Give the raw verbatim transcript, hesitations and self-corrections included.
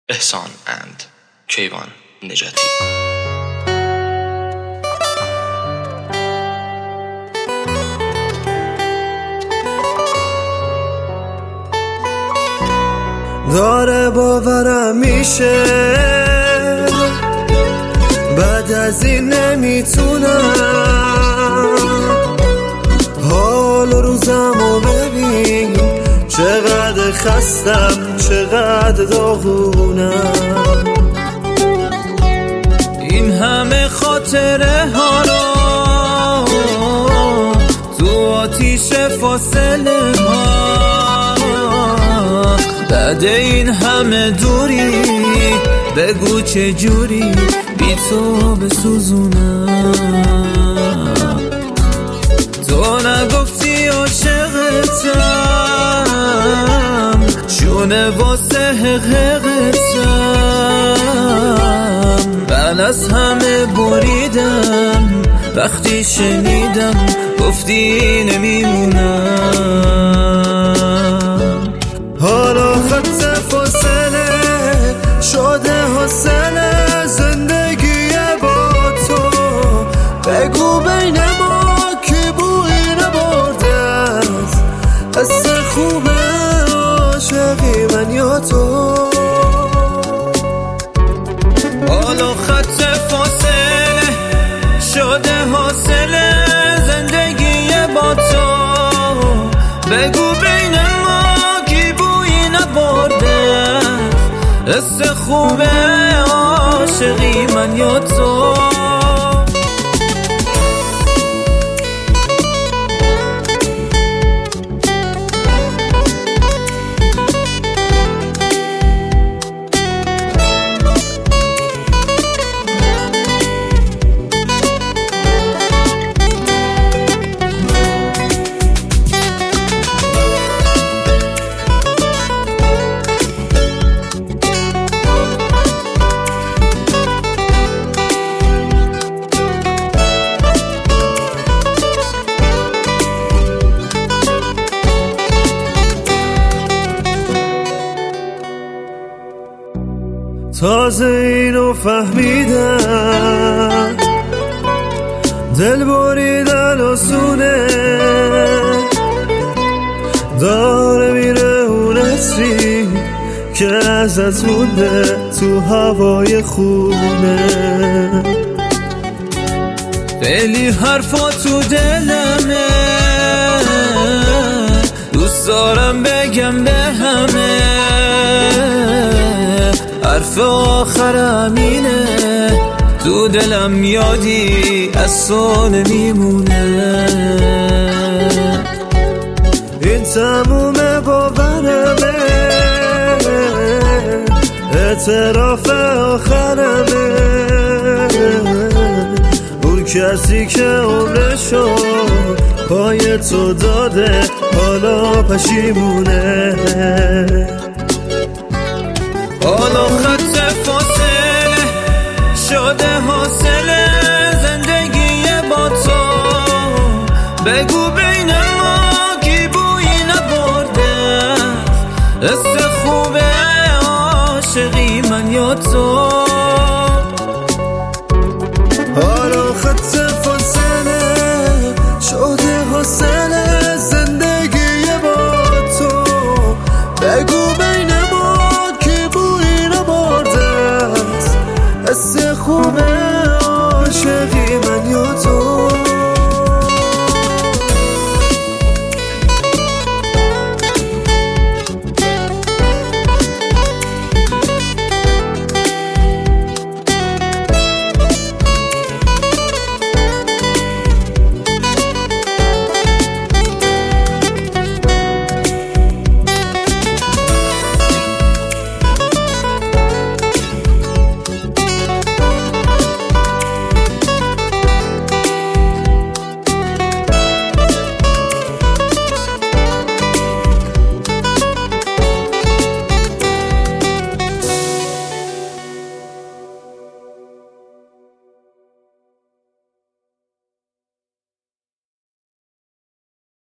احسان اند کیوان نجاتی. داره باورم میشه بعد از این نمیتونم حال روزمو ببین چقدر خستم چقدر داغونم. این همه خاطره ها رو تو آتیش فاصله ها بعد این همه دوری بگو چه جوری بی تو بسوزونم. تو نگفتی عاشقتم شونه واسه حقیقتم من از همه بریدم وقتی شنیدم گفتی نمیمونم. حالا خط فاصله شده حاصله زندگی با تو بگو بین ما کی بویی نبرده است حس خوبه عاشقی من یا تو. حالا خط فاصله شده حاصله زندگی با تو بگو بین ما کی بویی نبرده حس خوبه عاشقی من یا تو. تازه اینو فهمیدم دل بریدن آسونه داره میره اون عطری که ازت مونده تو هوای خونه. خیلی حرفا تو دلمه دوست دارم بگم به همه حرف آخرم اینه تو دلم یادی از تو نمیمونه. این تموم باورمه اعتراف آخرمه اون کسی که عمرشو پای تو داده حالا پشیمونه. حالا خط فاصله شده حاصله زندگی با تو بگو بین ما کی بویی نبرده حس خوبه عاشقی من یا تو.